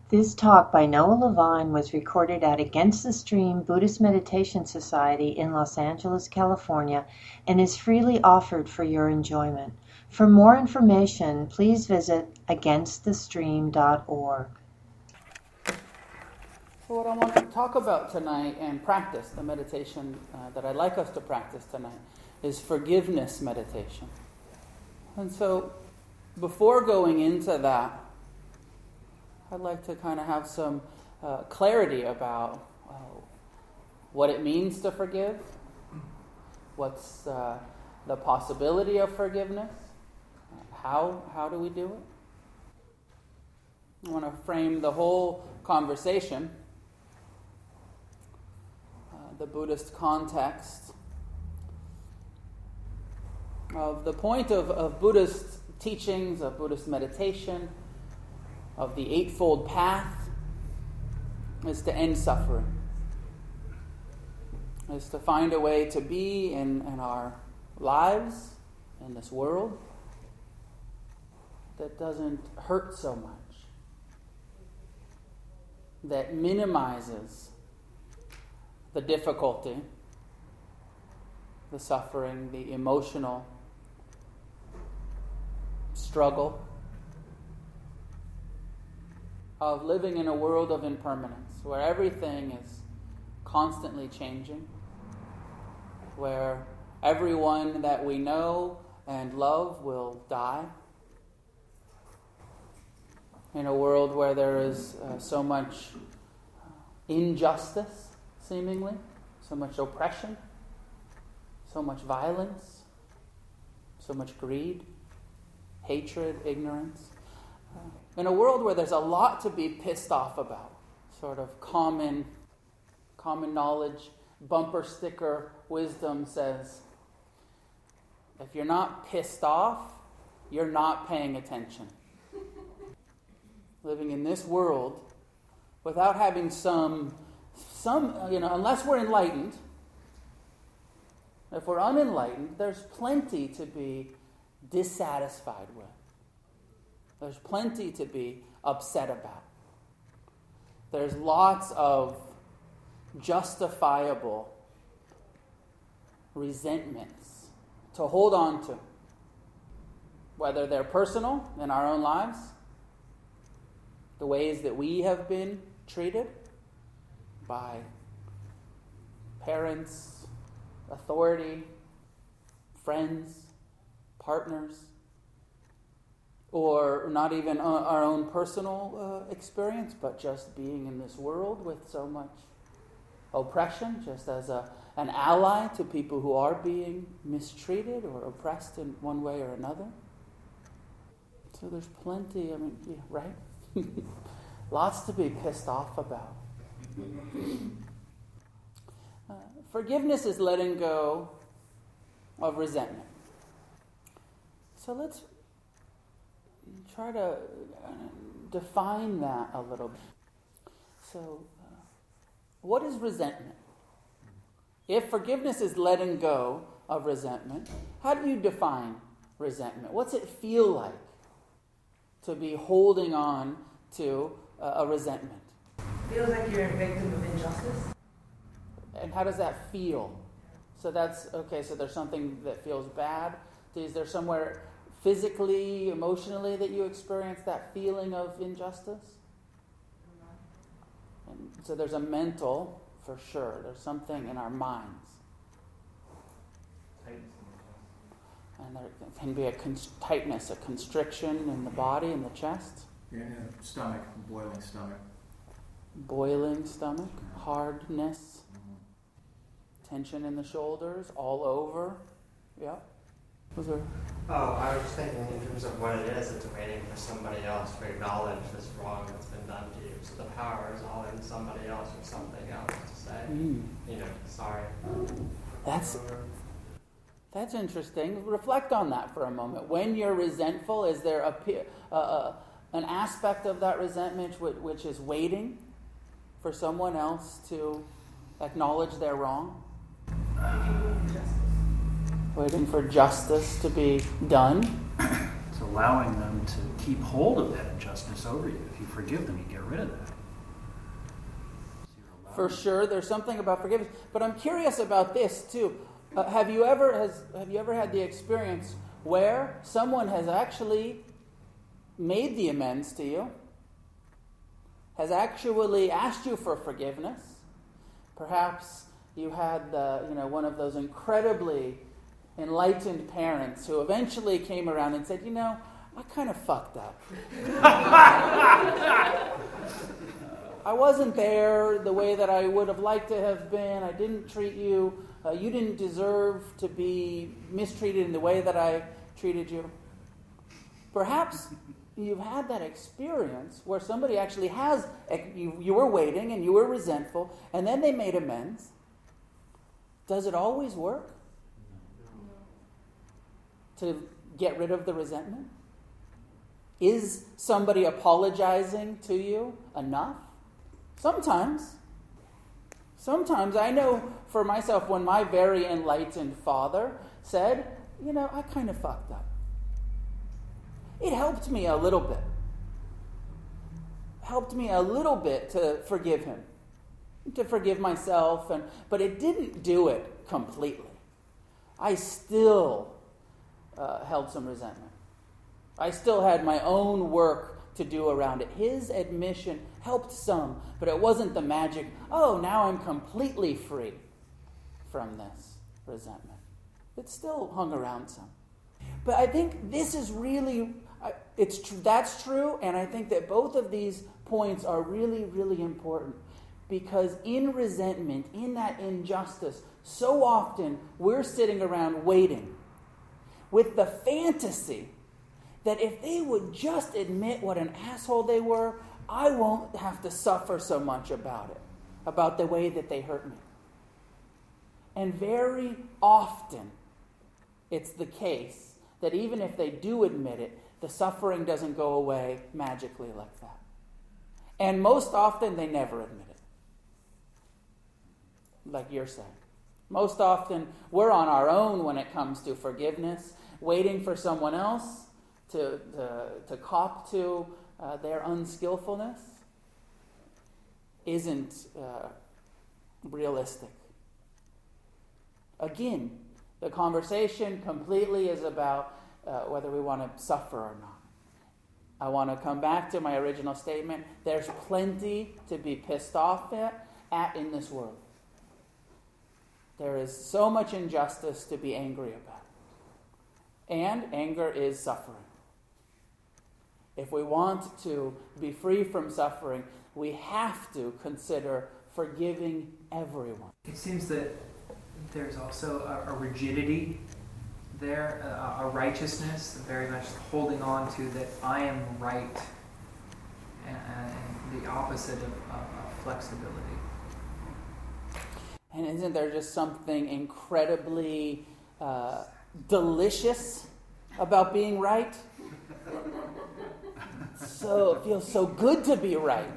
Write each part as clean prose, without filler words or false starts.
This talk by Noah Levine was recorded at Against the Stream Buddhist Meditation Society in Los Angeles, California, and is freely offered for your enjoyment. For more information, please visit againstthestream.org. So what I want to talk about tonight and practice, the meditation that I'd like us to practice tonight, is forgiveness meditation. And so before going into that, I'd like to kind of have some clarity about what it means to forgive, what's the possibility of forgiveness, how do we do it. I want to frame the whole conversation, the Buddhist context, of the point of Buddhist teachings, of Buddhist meditation, of the Eightfold Path, is to end suffering, is to find a way to be in our lives, in this world, that doesn't hurt so much, that minimizes the difficulty, the suffering, the emotional struggle of living in a world of impermanence, where everything is constantly changing, where everyone that we know and love will die, in a world where there is so much injustice, seemingly, so much oppression, so much violence, so much greed, hatred, ignorance. In a world where there's a lot to be pissed off about, sort of common knowledge, bumper sticker wisdom says, if you're not pissed off, you're not paying attention. Living in this world without having some, unless we're enlightened, if we're unenlightened, there's plenty to be dissatisfied with. There's plenty to be upset about. There's lots of justifiable resentments to hold on to, whether they're personal in our own lives, the ways that we have been treated by parents, authority, friends, partners, or not even our own personal experience, but just being in this world with so much oppression, just as an ally to people who are being mistreated or oppressed in one way or another. So there's plenty, right? Lots to be pissed off about. Forgiveness is letting go of resentment. So let's try to define that a little bit. So, what is resentment? If forgiveness is letting go of resentment, how do you define resentment? What's it feel like to be holding on to a resentment? Feels like you're a victim of injustice. And how does that feel? So that's, okay, so there's something that feels bad. Is there somewhere physically, emotionally that you experience that feeling of injustice? And so there's a mental, for sure. There's something in our minds. And there can be a tightness, a constriction in the body, in the chest. Yeah, stomach, boiling stomach. Boiling stomach, hardness, tension in the shoulders, all over. Yeah. Was there? I was just thinking in terms of what it is, it's waiting for somebody else to acknowledge this wrong that's been done to you. So the power is all in somebody else or something else to say, sorry. That's interesting. Reflect on that for a moment. When you're resentful, is there an aspect of that resentment which is waiting for someone else to acknowledge their wrong? Waiting for justice to be done. So allowing them to keep hold of that injustice over you. If you forgive them, you get rid of that. For sure, there's something about forgiveness. But I'm curious about this too. Have you ever had the experience where someone has actually made the amends to you, has actually asked you for forgiveness? Perhaps you had one of those incredibly enlightened parents who eventually came around and said, I kind of fucked up. I wasn't there the way that I would have liked to have been. I didn't treat you. You didn't deserve to be mistreated in the way that I treated you. Perhaps you've had that experience where somebody actually has, you were waiting and you were resentful, and then they made amends. Does it always work to get rid of the resentment? Is somebody apologizing to you enough? Sometimes. I know for myself when my very enlightened father said, I kind of fucked up. It helped me a little bit. To forgive him, to forgive myself, but it didn't do it completely. I still held some resentment. I still had my own work to do around it. His admission helped some, but it wasn't the magic, now I'm completely free from this resentment. It still hung around some. But I think this is really, that's true, and I think that both of these points are really, really important, because in resentment, in that injustice, so often we're sitting around waiting with the fantasy that if they would just admit what an asshole they were, I won't have to suffer so much about it, about the way that they hurt me. And very often, it's the case that even if they do admit it, the suffering doesn't go away magically like that. And most often, they never admit it. Like you're saying. Most often, we're on our own when it comes to forgiveness, waiting for someone else to cop to their unskillfulness isn't realistic. Again, the conversation completely is about whether we want to suffer or not. I want to come back to my original statement. There's plenty to be pissed off at in this world. There is so much injustice to be angry about. And anger is suffering. If we want to be free from suffering, we have to consider forgiving everyone. It seems that there's also a rigidity there, a righteousness, very much holding on to that I am right, and the opposite of flexibility. And isn't there just something incredibly delicious about being right? So it feels so good to be right.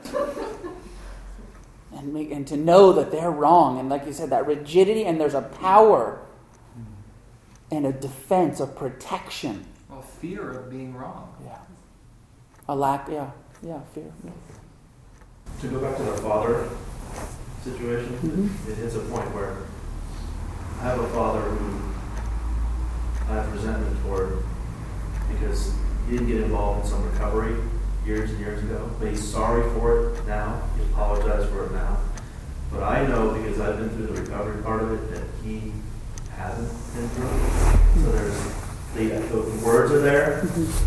And to know that they're wrong. And like you said, that rigidity, and there's a power and a defense, a protection. Well, fear of being wrong. Yeah. A lack, fear. Yeah. To go back to the father situation, it is a point where I have a father who I have resentment toward because he didn't get involved in some recovery years and years ago, but he's sorry for it now. He apologized for it now. But I know, because I've been through the recovery part of it, that he hasn't been through it. So there's the words are there,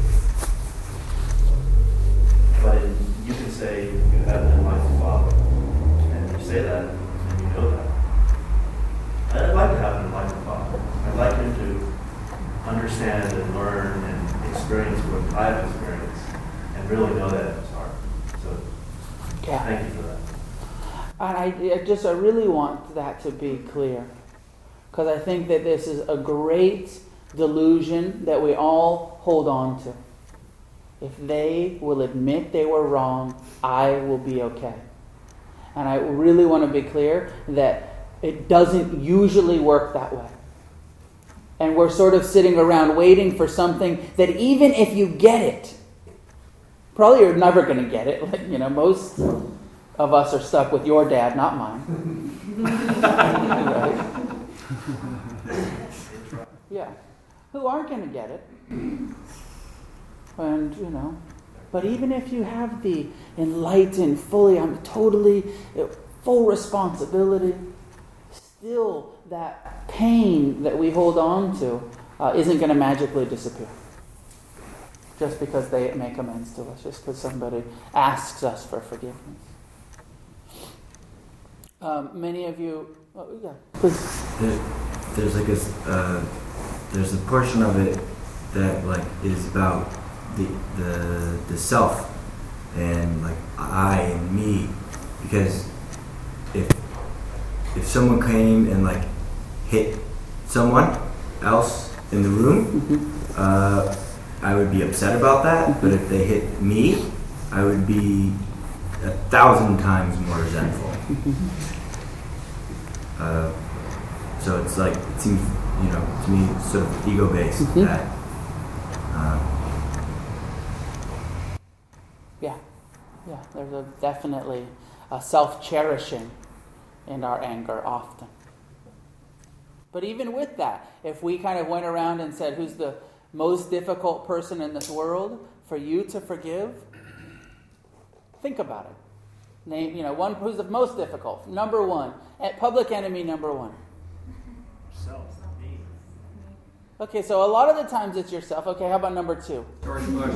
but you can say you have an enlightened father, and you say that, and you know that. I'd like to have an enlightened father. I'd like him to understand and learn and experience what I've experienced, and really know that in his heart. So, thank you for that. And I really want that to be clear, because I think that this is a great delusion that we all hold on to. If they will admit they were wrong, I will be okay. And I really want to be clear that it doesn't usually work that way. And we're sort of sitting around waiting for something that even if you get it, probably you're never going to get it. Like, most of us are stuck with your dad, not mine. Right? Yeah. Who aren't going to get it. And, but even if you have the enlightened, I'm totally full responsibility, still that pain that we hold on to isn't going to magically disappear. Just because they make amends to us, just because somebody asks us for forgiveness. Many of you, please. There's a portion of it that is about the self and I and me, because if someone came and hit someone else in the room, I would be upset about that. But if they hit me, I would be 1,000 times more resentful. So it's it seems, to me, sort of ego-based that. Yeah, there's definitely a self-cherishing in our anger often. But even with that, if we kind of went around and said, who's the most difficult person in this world for you to forgive? Think about it. Name, one who's the most difficult. Number one. Public enemy number one. Self. Me. Okay, so a lot of the times it's yourself. Okay, how about number two? George Bush.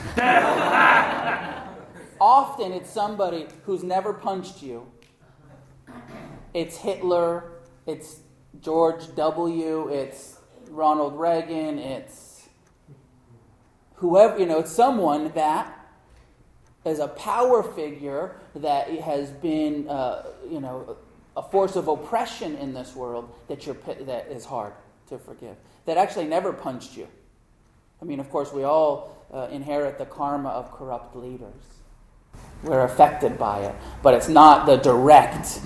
Often it's somebody who's never punched you. It's Hitler, it's George W., it's Ronald Reagan, it's whoever, it's someone that is a power figure that has been, a force of oppression in this world that is hard to forgive. That actually never punched you. I mean, of course, we all inherit the karma of corrupt leaders. We're affected by it, but it's not the direct.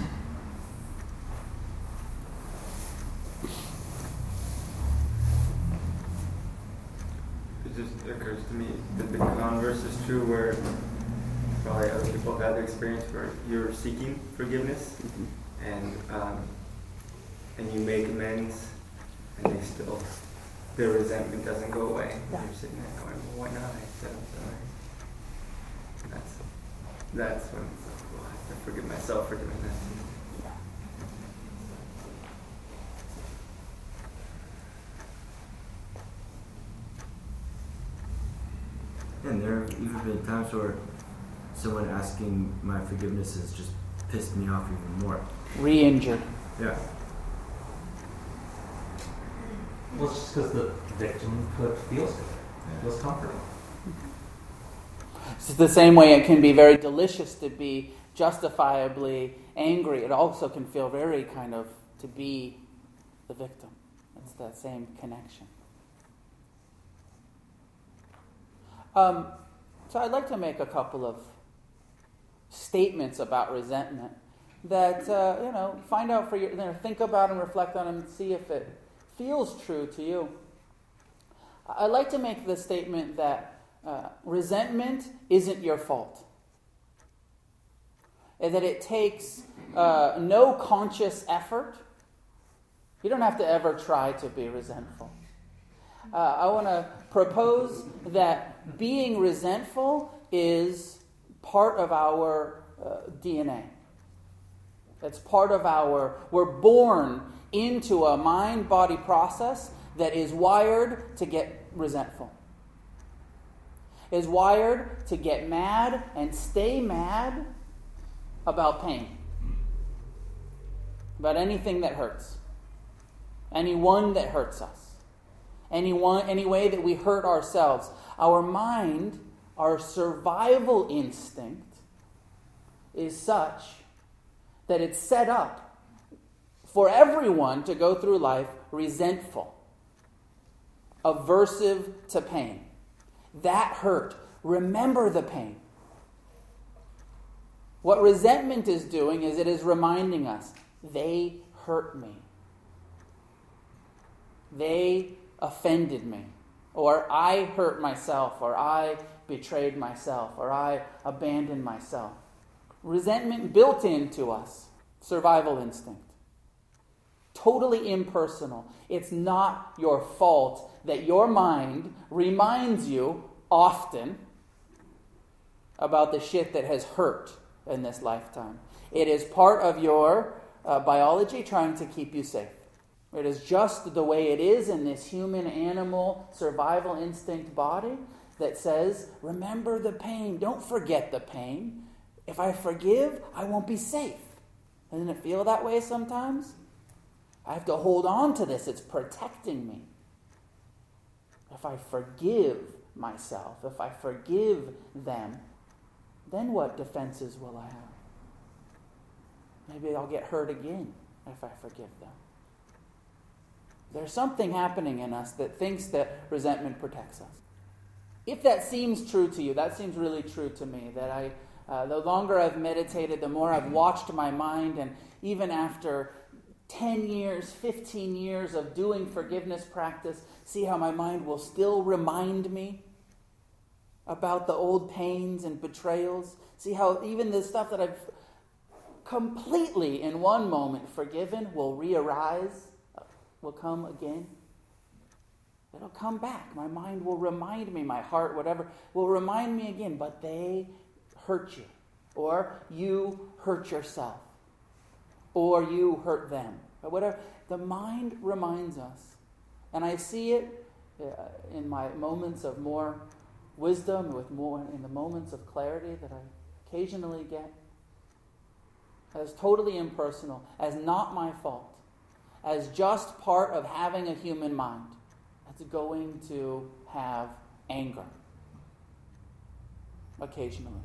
It just occurs to me that the converse is true, where probably other people have had the experience where you're seeking forgiveness, and you make amends, and their resentment doesn't go away. Yeah. You're sitting there going, well, why not? I said I'm sorry. That's when I have to forgive myself for doing that. And there have even been times where someone asking my forgiveness has just pissed me off even more. Re-injured. Yeah. Well, it's just because the victim feels good. It feels comforting. It's the same way it can be very delicious to be justifiably angry. It also can feel very kind of to be the victim. It's that same connection. So I'd like to make a couple of statements about resentment that, find out for your, think about and reflect on and see if it feels true to you. I'd like to make the statement that resentment isn't your fault. And that it takes no conscious effort. You don't have to ever try to be resentful. I want to propose that being resentful is part of our DNA. It's part of we're born into a mind-body process that is wired to get resentful. Is wired to get mad and stay mad about pain. About anything that hurts. Anyone that hurts us. Any way that we hurt ourselves. Our mind, our survival instinct is such that it's set up for everyone to go through life resentful, aversive to pain. That hurt. Remember the pain. What resentment is doing is it is reminding us, they hurt me. They offended me, or I hurt myself, or I betrayed myself, or I abandoned myself. Resentment built into us, survival instinct. Totally impersonal. It's not your fault that your mind reminds you often about the shit that has hurt in this lifetime. It is part of your biology trying to keep you safe. It is just the way it is in this human animal survival instinct body that says, remember the pain. Don't forget the pain. If I forgive, I won't be safe. Doesn't it feel that way sometimes? I have to hold on to this. It's protecting me. If I forgive myself, if I forgive them, then what defenses will I have? Maybe I'll get hurt again if I forgive them. There's something happening in us that thinks that resentment protects us. If that seems true to you, that seems really true to me, that the longer I've meditated, the more I've watched my mind, and even after 10 years, 15 years of doing forgiveness practice, see how my mind will still remind me about the old pains and betrayals. See how even the stuff that I've completely in one moment forgiven will re-arise, will come again. It'll come back. My mind will remind me, my heart, whatever, will remind me again, but they hurt you, or you hurt yourself, or you hurt them, or whatever. The mind reminds us. And I see it in my moments of more wisdom, in the moments of clarity that I occasionally get, as totally impersonal, as not my fault, as just part of having a human mind that's going to have anger occasionally.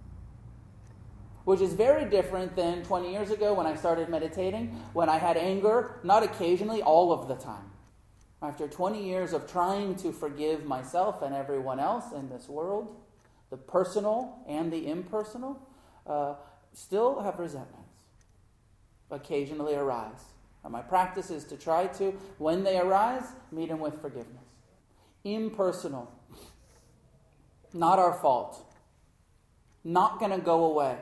Which is very different than 20 years ago when I started meditating, when I had anger, not occasionally, all of the time. After 20 years of trying to forgive myself and everyone else in this world, the personal and the impersonal, still have resentments. Occasionally arise. And my practice is to try to, when they arise, meet them with forgiveness. Impersonal. Not our fault. Not going to go away.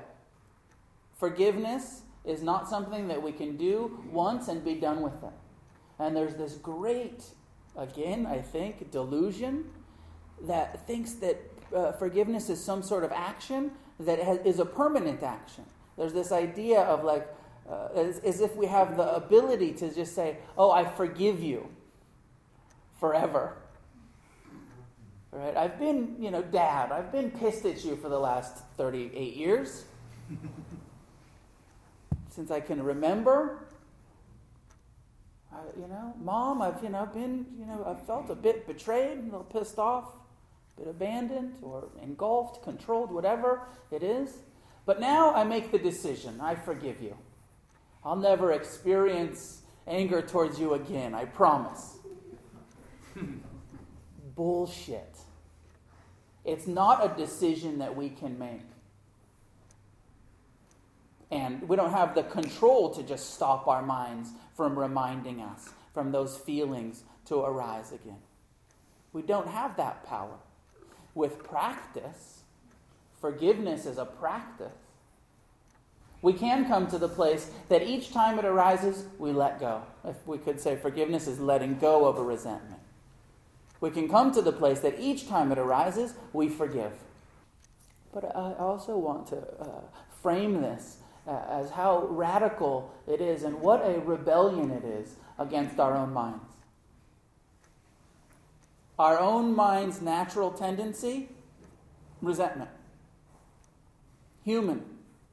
Forgiveness is not something that we can do once and be done with it. And there's this great, again, I think, delusion that thinks that forgiveness is some sort of action that is a permanent action. There's this idea of like, as if we have the ability to just say, oh, I forgive you forever. Right? I've been, Dad, I've been pissed at you for the last 38 years. Since I can remember. Mom, I've felt a bit betrayed, a little pissed off, a bit abandoned or engulfed, controlled, whatever it is. But now I make the decision. I forgive you. I'll never experience anger towards you again, I promise. Bullshit. It's not a decision that we can make. And we don't have the control to just stop our minds from reminding us, from those feelings to arise again. We don't have that power. With practice, forgiveness is a practice. We can come to the place that each time it arises, we let go. If we could say forgiveness is letting go of a resentment. We can come to the place that each time it arises, we forgive. But I also want to frame this as how radical it is and what a rebellion it is against our own minds. Our own mind's natural tendency, resentment. Human.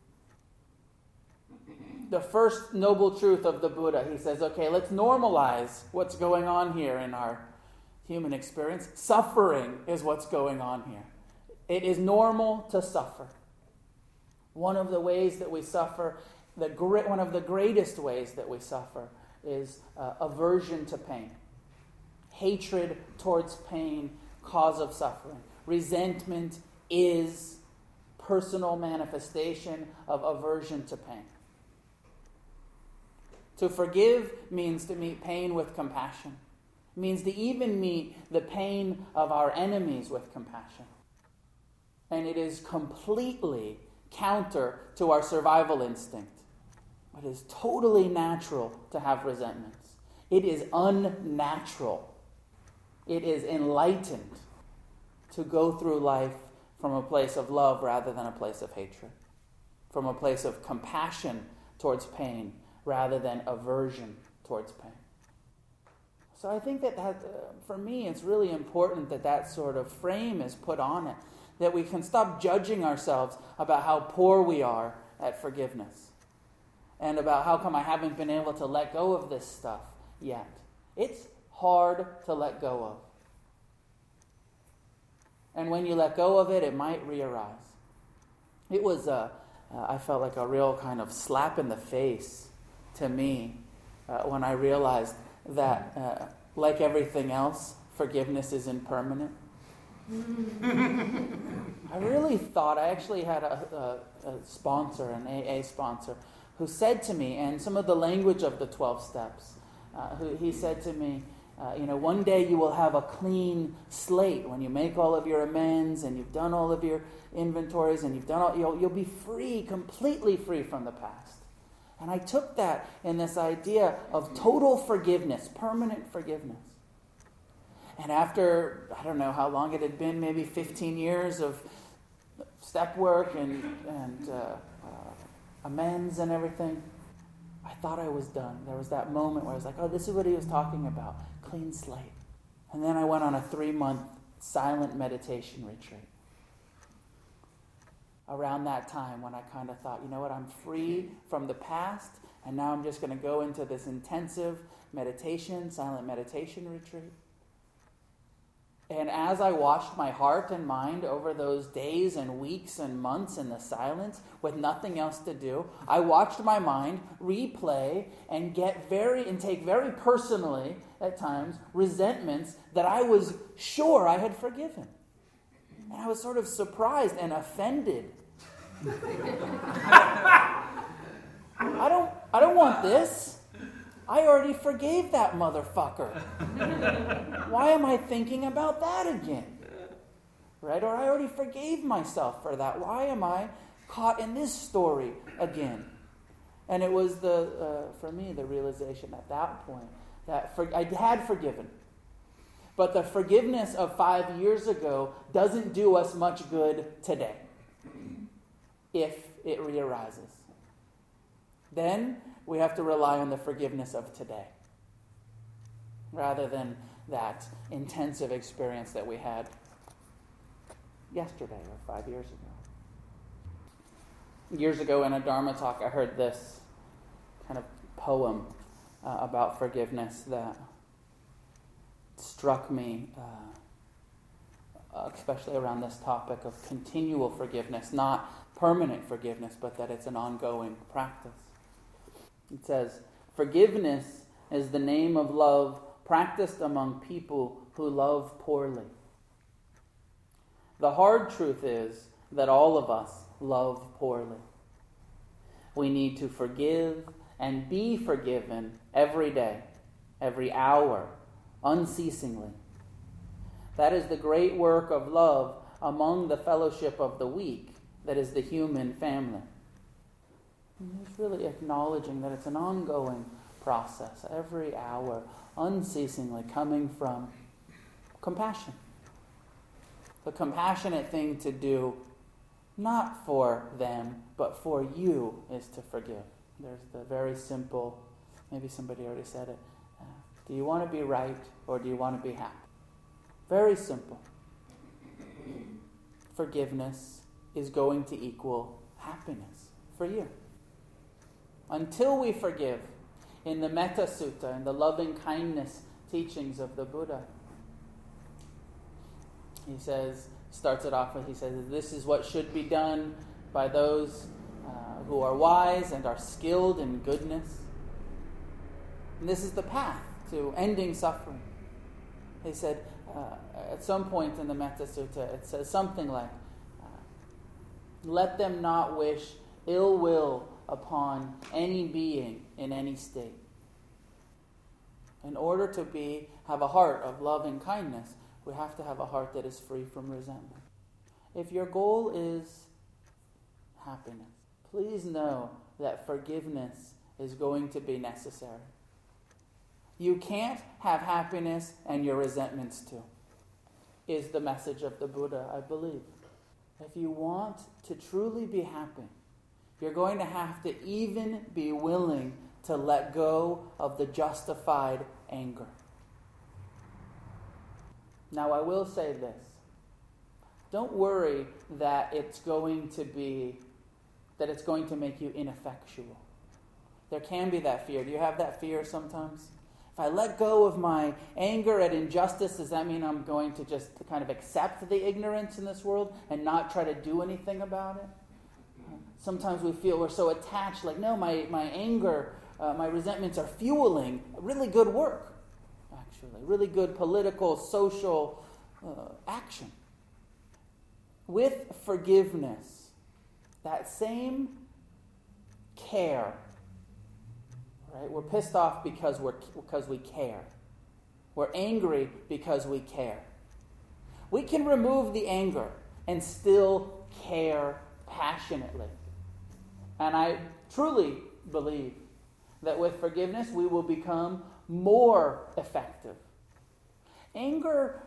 The first noble truth of the Buddha, he says, okay, let's normalize what's going on here in our human experience. Suffering is what's going on here. It is normal to suffer. One of the ways that we suffer, one of the greatest ways that we suffer is aversion to pain. Hatred towards pain, cause of suffering. Resentment is personal manifestation of aversion to pain. To forgive means to meet pain with compassion. It means to even meet the pain of our enemies with compassion. And it is completely counter to our survival instinct. It is totally natural to have resentments. It is unnatural. It is enlightened to go through life from a place of love rather than a place of hatred. From a place of compassion towards pain rather than aversion towards pain. So I think that for me, it's really important that sort of frame is put on it, that we can stop judging ourselves about how poor we are at forgiveness and about how come I haven't been able to let go of this stuff yet. It's hard to let go of. And when you let go of it, it might re-arise. It was, I felt like a real kind of slap in the face to me when I realized that, like everything else, forgiveness is impermanent. I really thought, I actually had a sponsor, an AA sponsor, who said to me, and some of the language of the 12 steps, he said to me, one day you will have a clean slate when you make all of your amends and you've done all of your inventories and you'll be free, completely free from the past. And I took that in this idea of total forgiveness, permanent forgiveness. And after, I don't know how long it had been, maybe 15 years of step work and amends and everything, I thought I was done. There was that moment where I was like, oh, this is what he was talking about, clean slate. And then I went on a 3-month silent meditation retreat. Around that time when I kind of thought, you know what, I'm free from the past, and now I'm just going to go into this intensive meditation, silent meditation retreat. And as I watched my heart and mind over those days and weeks and months in the silence with nothing else to do, I watched my mind replay and take very personally at times resentments that I was sure I had forgiven. And I was sort of surprised and offended. I don't want this. I already forgave that motherfucker. Why am I thinking about that again? Right? Or I already forgave myself for that. Why am I caught in this story again? And it was for me, the realization at that point that I had forgiven. But the forgiveness of 5 years ago doesn't do us much good today if it re-arises. Then we have to rely on the forgiveness of today rather than that intensive experience that we had yesterday or 5 years ago. Years ago in a Dharma talk, I heard this kind of poem about forgiveness that struck me, especially around this topic of continual forgiveness, not permanent forgiveness, but that it's an ongoing practice. It says, forgiveness is the name of love practiced among people who love poorly. The hard truth is that all of us love poorly. We need to forgive and be forgiven every day, every hour, unceasingly. That is the great work of love among the fellowship of the weak, that is the human family. And it's really acknowledging that it's an ongoing process, every hour, unceasingly coming from compassion. The compassionate thing to do, not for them, but for you, is to forgive. There's the very simple, maybe somebody already said it, do you want to be right or do you want to be happy? Very simple. Forgiveness is going to equal happiness for you. Until we forgive, in the Metta Sutta, in the loving kindness teachings of the Buddha, he starts it off with, he says, this is what should be done by those who are wise and are skilled in goodness. And this is the path to ending suffering. He said, at some point in the Metta Sutta, it says something like, let them not wish ill will upon any being in any state. In order to have a heart of love and kindness, we have to have a heart that is free from resentment. If your goal is happiness, please know that forgiveness is going to be necessary. You can't have happiness and your resentments too, is the message of the Buddha, I believe. If you want to truly be happy, you're going to have to even be willing to let go of the justified anger. Now, I will say this. Don't worry that it's going to make you ineffectual. There can be that fear. Do you have that fear sometimes? If I let go of my anger at injustice, does that mean I'm going to just kind of accept the ignorance in this world and not try to do anything about it? Sometimes we feel we're so attached, like, no, my anger, my resentments are fueling really good work, actually. Really good political, social action. With forgiveness, that same care, right? We're pissed off because we care. We're angry because we care. We can remove the anger and still care passionately. And I truly believe that with forgiveness we will become more effective. Anger,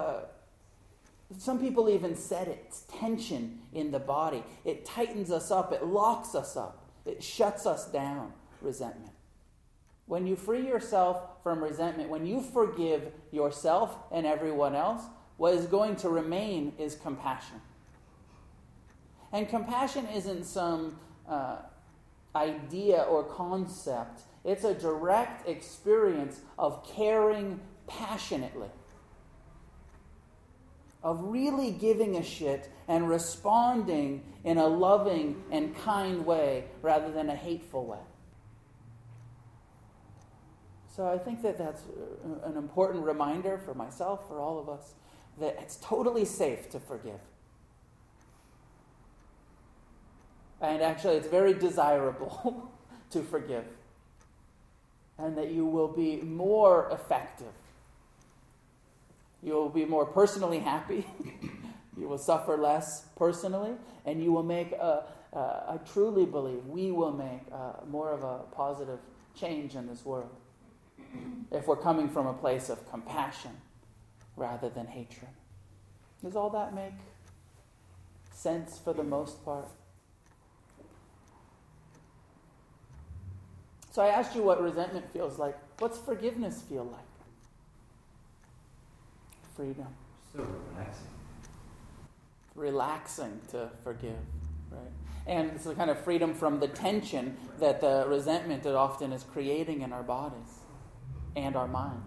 some people even said it's tension in the body. It tightens us up, it locks us up, it shuts us down, resentment. When you free yourself from resentment, when you forgive yourself and everyone else, what is going to remain is compassion. And compassion isn't some idea or concept. It's a direct experience of caring passionately, of really giving a shit and responding in a loving and kind way rather than a hateful way. So I think that that's an important reminder for myself, for all of us, that it's totally safe to forgive. And actually, it's very desirable to forgive. And that you will be more effective. You will be more personally happy. You will suffer less personally. And you will make, I truly believe, we will make more of a positive change in this world. If we're coming from a place of compassion rather than hatred. Does all that make sense for the most part? So I asked you what resentment feels like. What's forgiveness feel like? Freedom. So relaxing. Relaxing to forgive, right? And it's a kind of freedom from the tension that the resentment that often is creating in our bodies and our minds.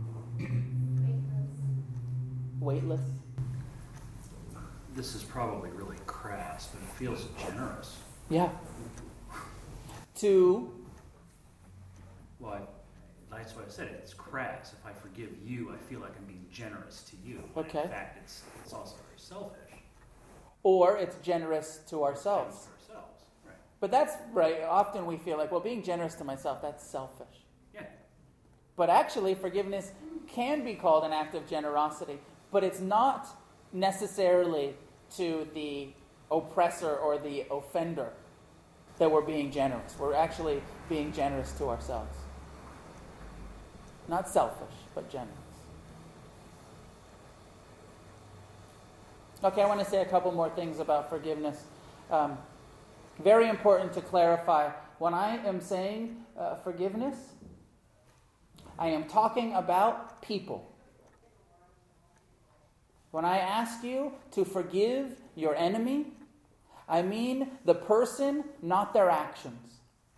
Weightless. This is probably really crass, but it feels generous. Yeah. Well, that's what I said. It's crass. If I forgive you, I feel like I'm being generous to you. Okay. In fact, it's also very selfish. Or it's generous to ourselves. Right. But that's right. Often we feel like, well, being generous to myself, that's selfish. Yeah. But actually, forgiveness can be called an act of generosity. But it's not necessarily to the oppressor or the offender that we're being generous. We're actually being generous to ourselves. Not selfish, but generous. Okay, I want to say a couple more things about forgiveness. Very important to clarify. When I am saying forgiveness, I am talking about people. When I ask you to forgive your enemy, I mean the person, not their actions.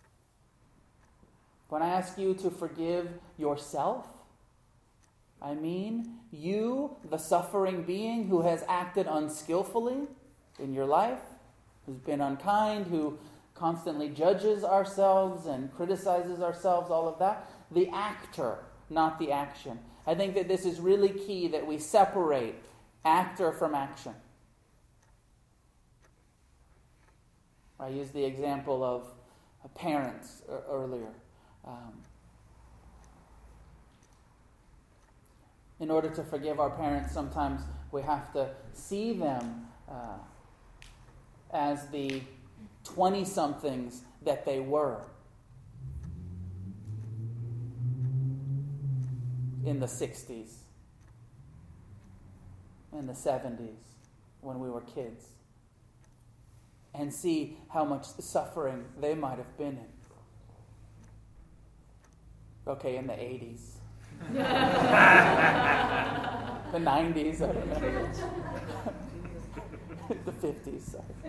When I ask you to forgive yourself, I mean you, the suffering being who has acted unskillfully in your life, who's been unkind, who constantly judges ourselves and criticizes ourselves, all of that. The actor, not the action. I think that this is really key, that we separate actor from action. I used the example of parents earlier. In order to forgive our parents, sometimes we have to see them as the 20-somethings that they were in the 60s, in the 70s, when we were kids, and see how much suffering they might have been in. Okay, in the 80s. The 90s, I don't know. The 50s, sorry.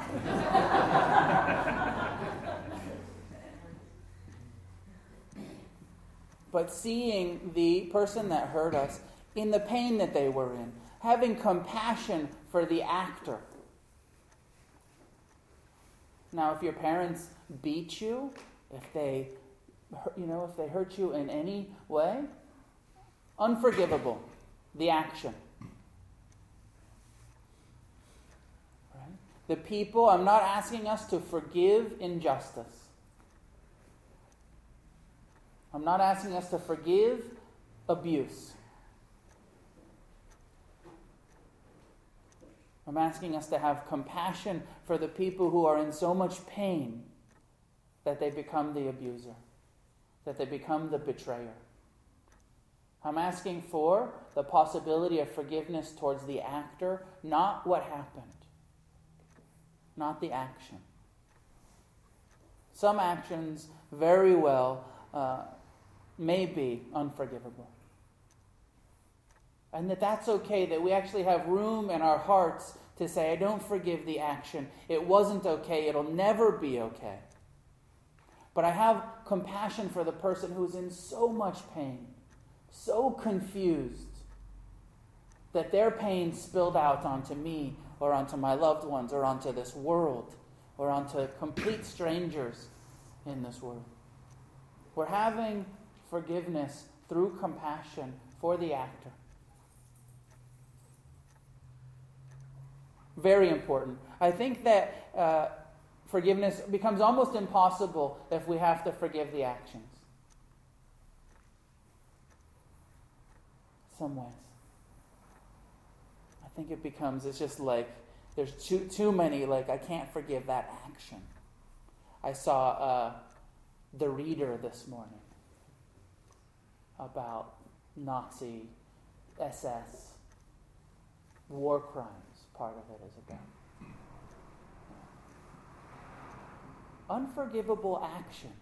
But seeing the person that hurt us in the pain that they were in, having compassion for the actor. Now, if your parents beat you, if they hurt you in any way, unforgivable, the action. Right? The people, I'm not asking us to forgive injustice. I'm not asking us to forgive abuse. I'm asking us to have compassion for the people who are in so much pain that they become the abuser, that they become the betrayer. I'm asking for the possibility of forgiveness towards the actor, not what happened, not the action. Some actions very well may be unforgivable. And that's okay, that we actually have room in our hearts to say, I don't forgive the action. It wasn't okay. It'll never be okay. But I have compassion for the person who's in so much pain, so confused, that their pain spilled out onto me or onto my loved ones or onto this world or onto complete strangers in this world. We're having forgiveness through compassion for the actor. Very important. I think that forgiveness becomes almost impossible if we have to forgive the actions. Some ways. I think it's just like, there's too many, like, I can't forgive that action. I saw The Reader this morning about Nazi, SS, war crimes. Part of it is about unforgivable actions,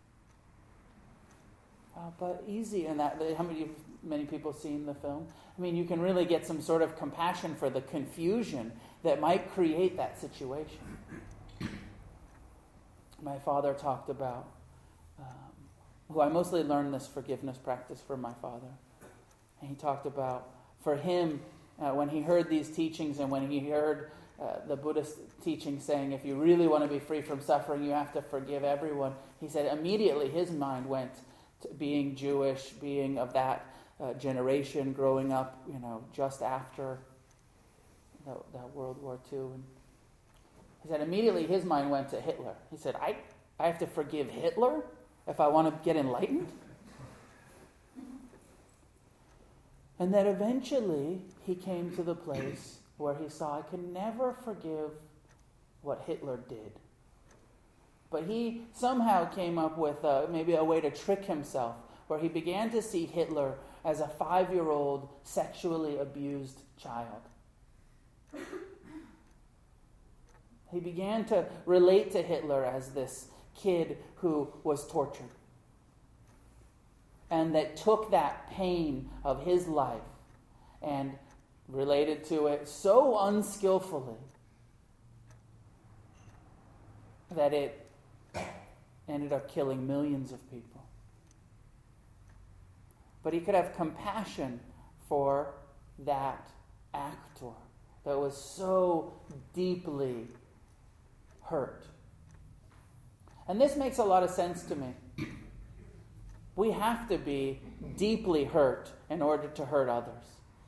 but easy in that. How many people seen the film? I mean, you can really get some sort of compassion for the confusion that might create that situation. My father talked about, who I mostly learned this forgiveness practice from my father, and he talked about, for him, when he heard these teachings and when he heard the Buddhist teaching saying, if you really want to be free from suffering, you have to forgive everyone, he said immediately his mind went to being Jewish, being of that generation, growing up, just after that World War II. And he said immediately his mind went to Hitler. He said, I have to forgive Hitler if I want to get enlightened? And that eventually he came to the place where he saw, I can never forgive what Hitler did. But he somehow came up with maybe a way to trick himself, where he began to see Hitler as a 5-year-old sexually abused child. He began to relate to Hitler as this kid who was tortured, and that took that pain of his life and related to it so unskillfully that it ended up killing millions of people. But he could have compassion for that actor that was so deeply hurt. And this makes a lot of sense to me. We have to be deeply hurt in order to hurt others.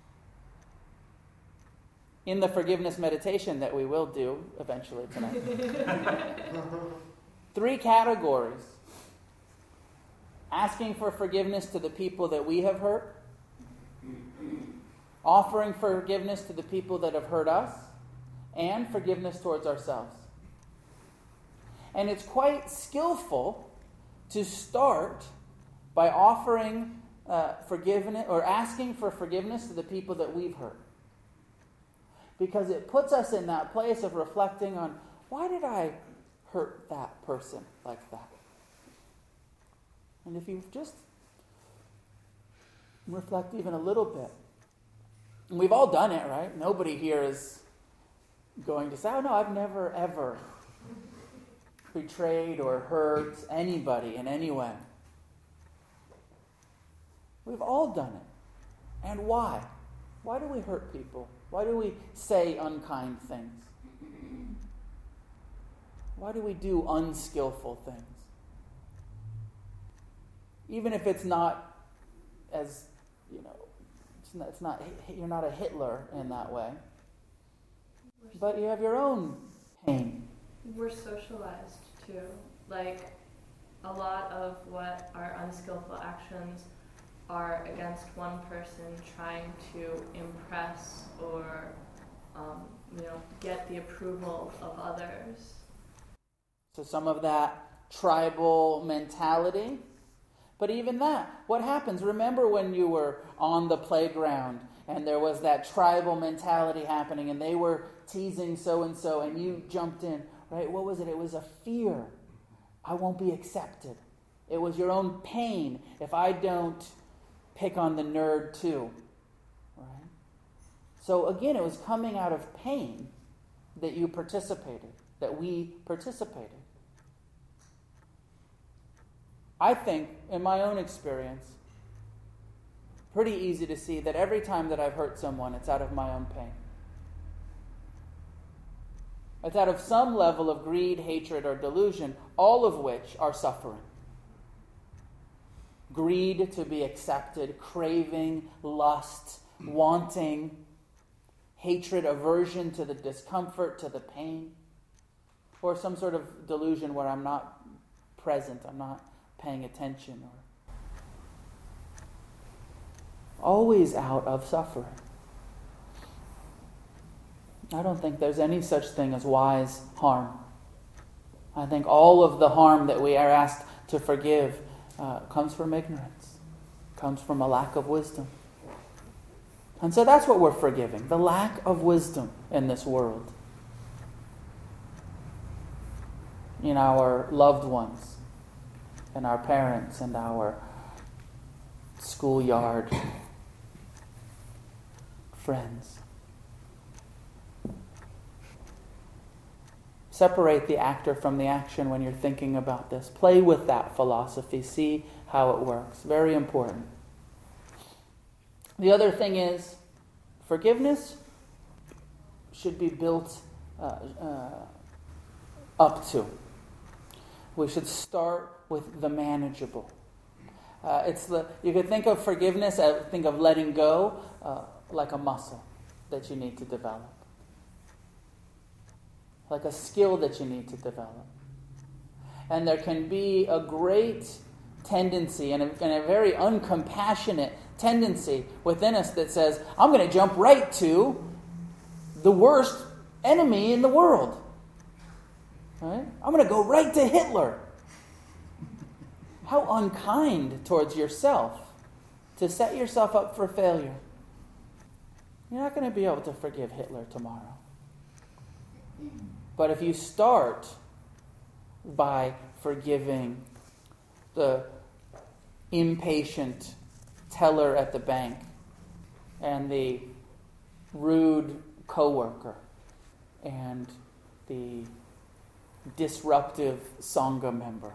In the forgiveness meditation that we will do eventually tonight. 3 categories. Asking for forgiveness to the people that we have hurt. offering forgiveness to the people that have hurt us, and forgiveness towards ourselves. And it's quite skillful to start by offering forgiveness or asking for forgiveness to the people that we've hurt. Because it puts us in that place of reflecting on, why did I hurt that person like that? And if you just reflect even a little bit, and we've all done it, right? Nobody here is going to say, oh no, I've never ever betrayed or hurt anybody in any way. We've all done it. And why? Why do we hurt people? Why do we say unkind things? Why do we do unskillful things? Even if it's not as, it's not you're not a Hitler in that way. But you have your own pain. We're socialized too. Like, a lot of what our unskillful actions are against one person trying to impress or, get the approval of others. So some of that tribal mentality. But even that, what happens? Remember when you were on the playground and there was that tribal mentality happening and they were teasing so-and-so and you jumped in, right? What was it? It was a fear. I won't be accepted. It was your own pain if I don't pick on the nerd too, right? So again, it was coming out of pain that you participated, that we participated. I think, in my own experience, pretty easy to see that every time that I've hurt someone, it's out of my own pain. It's out of some level of greed, hatred, or delusion, all of which are suffering. Greed to be accepted, craving, lust, wanting, hatred, aversion to the discomfort, to the pain, or some sort of delusion where I'm not present, I'm not paying attention, or always out of suffering. I don't think there's any such thing as wise harm. I think all of the harm that we are asked to forgive comes from ignorance, comes from a lack of wisdom. And so that's what we're forgiving, the lack of wisdom in this world. In our loved ones, and our parents, and our schoolyard friends. Separate the actor from the action when you're thinking about this. Play with that philosophy. See how it works. Very important. The other thing is, forgiveness should be built up to. We should start with the manageable. You could think of forgiveness, think of letting go like a muscle that you need to develop. Like a skill that you need to develop. And there can be a great tendency and a very uncompassionate tendency within us that says, I'm going to jump right to the worst enemy in the world. Right? I'm going to go right to Hitler. How unkind towards yourself to set yourself up for failure. You're not going to be able to forgive Hitler tomorrow. But if you start by forgiving the impatient teller at the bank and the rude coworker and the disruptive Sangha member,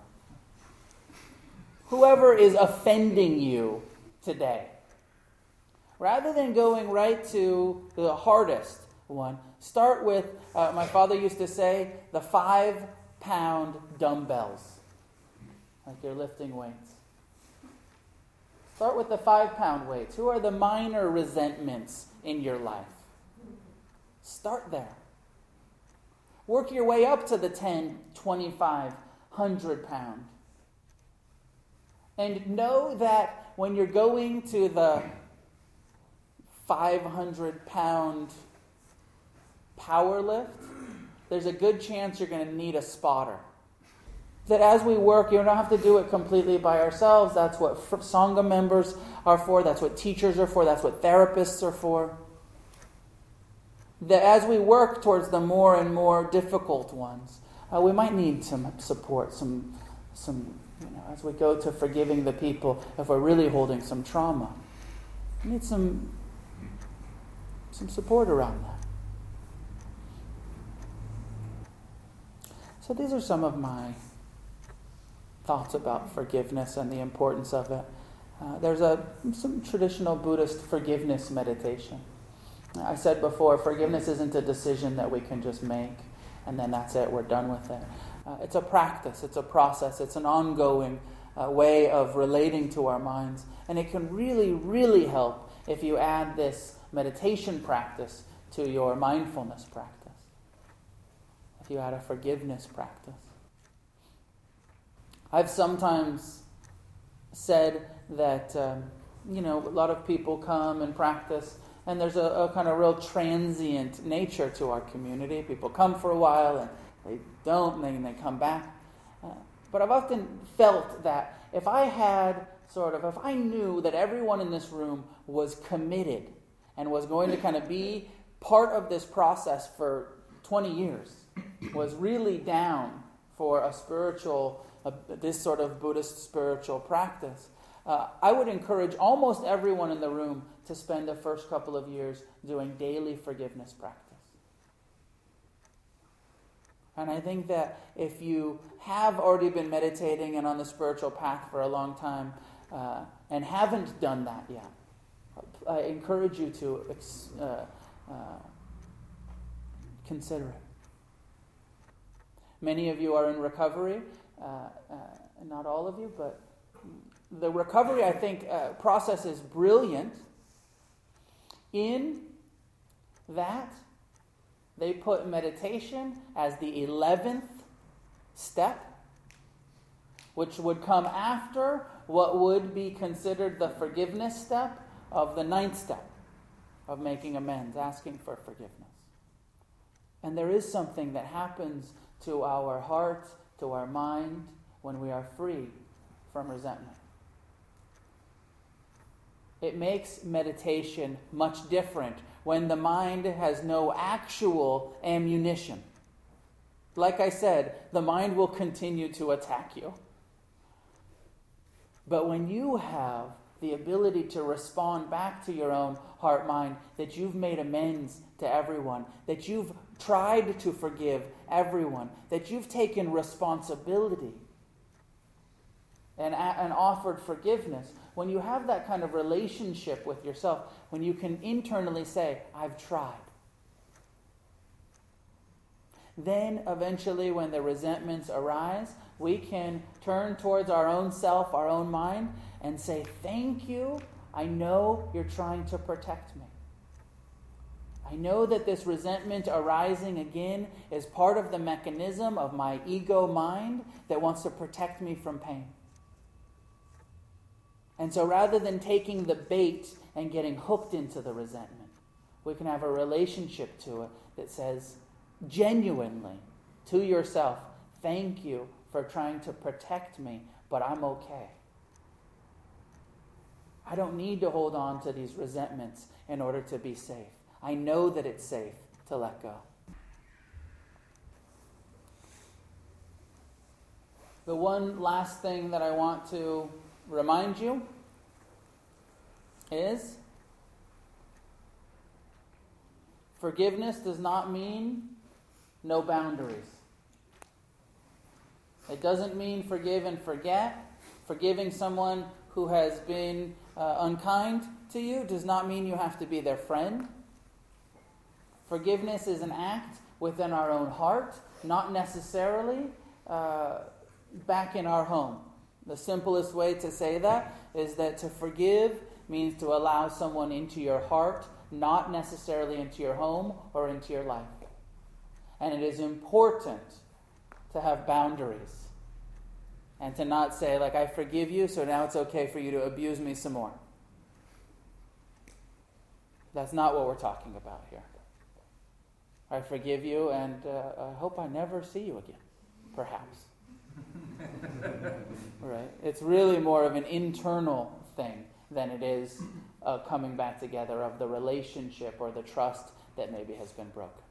whoever is offending you today, rather than going right to the hardest one, start with, my father used to say, the 5-pound dumbbells, like you're lifting weights. Start with the 5-pound weights. Who are the minor resentments in your life? Start there. Work your way up to the 10, 25, 100-pound. And know that when you're going to the 500-pound power lift, there's a good chance you're going to need a spotter. That as we work, you don't have to do it completely by ourselves. That's what Sangha members are for. That's what teachers are for. That's what therapists are for. That as we work towards the more and more difficult ones, we might need some support, some as we go to forgiving the people, if we're really holding some trauma. We need some support around that. So these are some of my thoughts about forgiveness and the importance of it. There's some traditional Buddhist forgiveness meditation. I said before, forgiveness isn't a decision that we can just make and then that's it, we're done with it. It's a practice, it's a process, it's an ongoing way of relating to our minds. And it can really, really help if you add this meditation practice to your mindfulness practice. If you add a forgiveness practice. I've sometimes said that, a lot of people come and practice, and there's a kind of real transient nature to our community. People come for a while, and they don't, and then they come back. But I've often felt that if I knew that everyone in this room was committed and was going to kind of be part of this process for 20 years, was really down for this sort of Buddhist spiritual practice, I would encourage almost everyone in the room to spend the first couple of years doing daily forgiveness practice. And I think that if you have already been meditating and on the spiritual path for a long time and haven't done that yet, I encourage you to consider it. Many of you are in recovery, not all of you, but the recovery, I think, process is brilliant in that they put meditation as the 11th step, which would come after what would be considered the forgiveness step of the 9th step of making amends, asking for forgiveness. And there is something that happens to our heart, to our mind, when we are free from resentment. It makes meditation much different when the mind has no actual ammunition. Like I said, the mind will continue to attack you. But when you have the ability to respond back to your own heart mind, that you've made amends to everyone, that you've tried to forgive everyone, that you've taken responsibility and offered forgiveness, when you have that kind of relationship with yourself, when you can internally say, I've tried, then eventually when the resentments arise, we can turn towards our own self, our own mind, and say, thank you, I know you're trying to protect me. I know that this resentment arising again is part of the mechanism of my ego mind that wants to protect me from pain. And so rather than taking the bait and getting hooked into the resentment, we can have a relationship to it that says genuinely to yourself, thank you for trying to protect me, but I'm okay. I don't need to hold on to these resentments in order to be safe. I know that it's safe to let go. The one last thing that I want to remind you is forgiveness does not mean no boundaries. It doesn't mean forgive and forget. Forgiving someone who has been unkind to you does not mean you have to be their friend. Forgiveness is an act within our own heart, not necessarily back in our home. The simplest way to say that is that to forgive means to allow someone into your heart, not necessarily into your home or into your life. And it is important to have boundaries and to not say, like, I forgive you, so now it's okay for you to abuse me some more. That's not what we're talking about here. I forgive you, and I hope I never see you again, perhaps. Right? It's really more of an internal thing than it is coming back together of the relationship or the trust that maybe has been broken.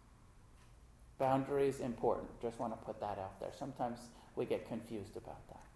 Boundaries, important. Just want to put that out there. Sometimes we get confused about that.